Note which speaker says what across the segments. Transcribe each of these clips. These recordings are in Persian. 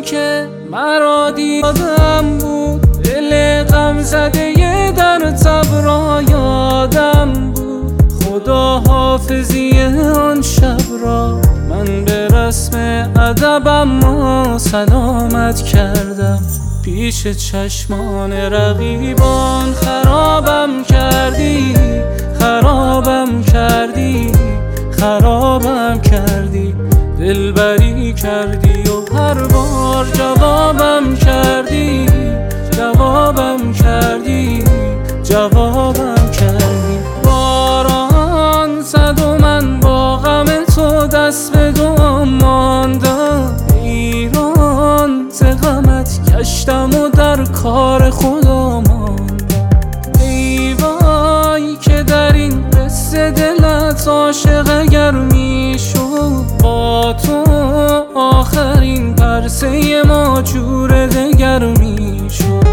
Speaker 1: که مرا دیدم بود، دل غم زده در تب را یادم بود. خدا حافظی آن شب را من به رسم ادبم ما سلامت کردم. پیش چشمان رقیبان خرابم کردی، خرابم کردی، خرابم کردی. دلبری کردی و هر بار جوابم کردی، جوابم کردی، جوابم کردی. باران زد و من با غم تو دست به دعا ماندم. ایران ز غمت گشتم و در کار خدا ماندم. ای وای که در این قصه دلت عاشق اگر میشد، با تو آخرین پرسه ما جور دگر میشد.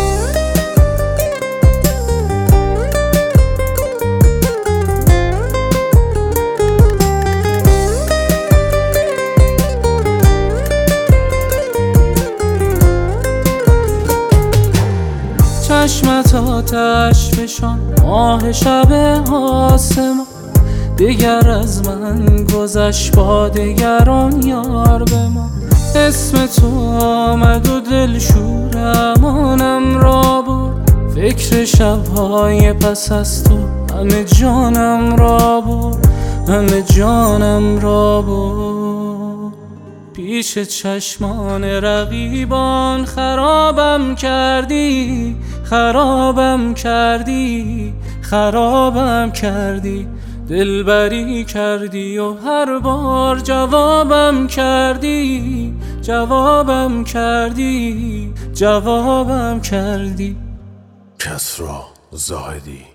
Speaker 1: چشمت آتش فشان ماه شب آسمان، دیگر از من گذشت با دگران یار به ما. اسم تو آمد و دل شور امانم را برد، فکر شبهای پس از تو همه جانم را برد، همه جانم را برد. پیش چشمان رقیبان خرابم کردی، خرابم کردی، خرابم کردی. دلبری کردی و هر بار جوابم کردی، جوابم کردی، جوابم کردی.
Speaker 2: کسری زاهدی.